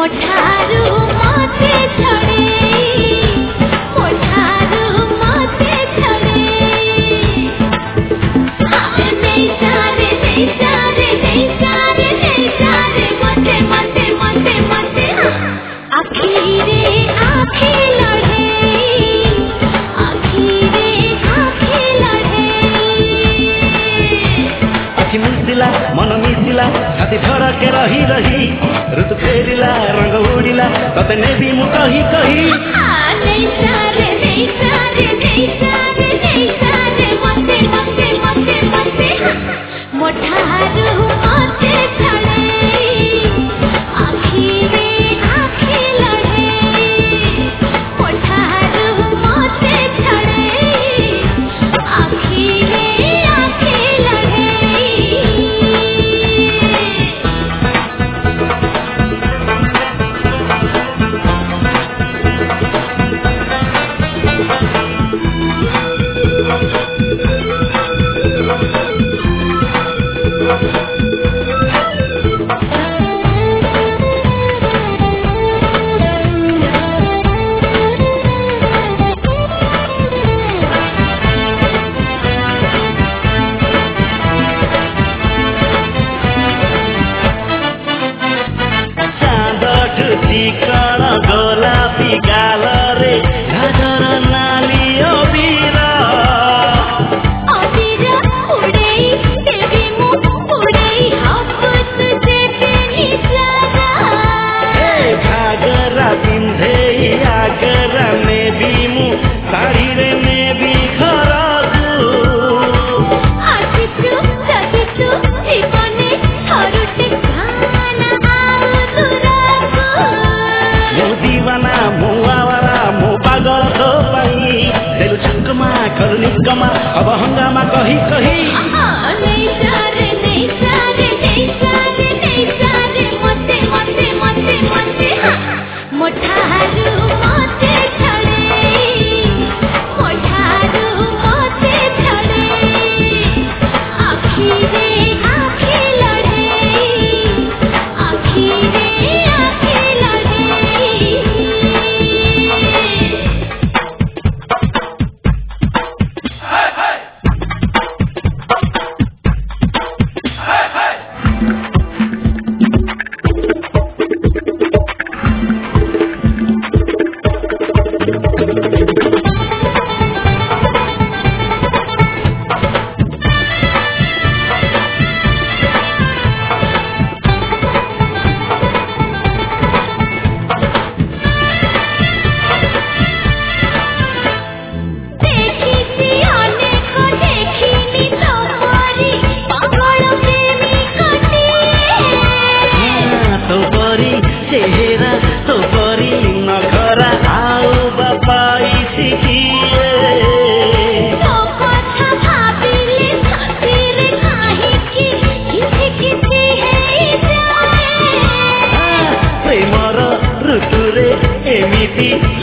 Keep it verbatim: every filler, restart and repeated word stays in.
मोठारू मते छड़े मोठारू मते छड़े हाय नहीं सारे नहीं सारे नहीं सारे नहीं सारे मते मते मते मते आखिरे आँखें लड़े आखिरे आँखें लड़े आखि मिसिला मन मिसिला छाती धड़के रही रही ऋतु फेरिला रंग उड़िला तते नेबी मु कही कही नहीं सारे नहीं सारे नहीं सारे नहीं सारे मते मते मते मते मोठारू मते छड़े आखिरे आँखें लड़े मोठारू मते छड़े आखिरे आँखें लड़े चिकन गोलापी गाल रे घाघर नाली अबीर अबीर उड़ेई देवी मु उड़ेई हाफत देते निचारा ए घाघरा पिंधे आगरा में भी मु साड़ी रे में भी खरागु आजितु जगितु जीवने थरुटे गाना आउ दुरागु मु दीवाना मु आवारा मु पागल तो पाई दिल छकमा कर निकमा अब हंगामा कही कही नहीं सारे नहीं सारे नहीं सारे नहीं सारे मते मते मते मते मोठारू मते छड़े मोठारू मते छड़े आखिरे आँखें लड़े आखिरे आँखें लड़े देखी अनेक देखिनी तोहरी पागल प्रेमी कटे तो परी चेहरा तो परी नखरा आउ बापाई सिकिए तो कथा भाबिले छातीरे काहेकि किछि किछि हेई जाए प्रेमर ऋतुरे एमिति